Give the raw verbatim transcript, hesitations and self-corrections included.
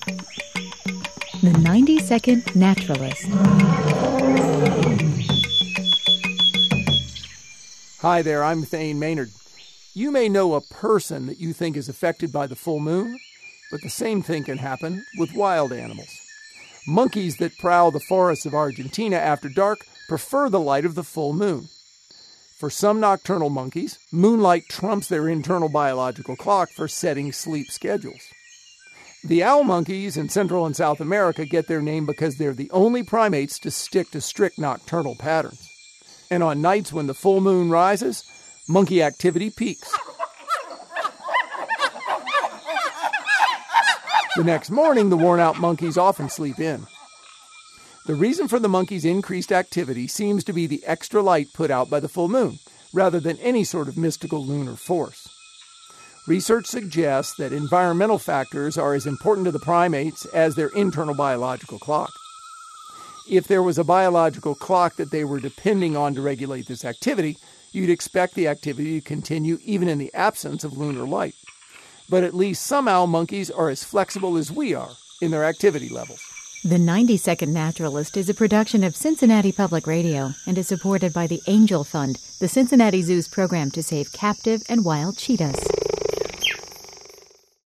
The ninety second Naturalist. Hi there, I'm Thane Maynard. You may know a person that you think is affected by the full moon, but the same thing can happen with wild animals. Monkeys that prowl the forests of Argentina after dark prefer the light of the full moon. For some nocturnal monkeys, moonlight trumps their internal biological clock for setting sleep schedules. The owl monkeys in Central and South America get their name because they're the only primates to stick to strict nocturnal patterns. And on nights when the full moon rises, monkey activity peaks. The next morning, the worn-out monkeys often sleep in. The reason for the monkeys' increased activity seems to be the extra light put out by the full moon, rather than any sort of mystical lunar force. Research suggests that environmental factors are as important to the primates as their internal biological clock. If there was a biological clock that they were depending on to regulate this activity, you'd expect the activity to continue even in the absence of lunar light. But at least some owl monkeys are as flexible as we are in their activity levels. The ninety second Naturalist is a production of Cincinnati Public Radio and is supported by the Angel Fund, the Cincinnati Zoo's program to save captive and wild cheetahs.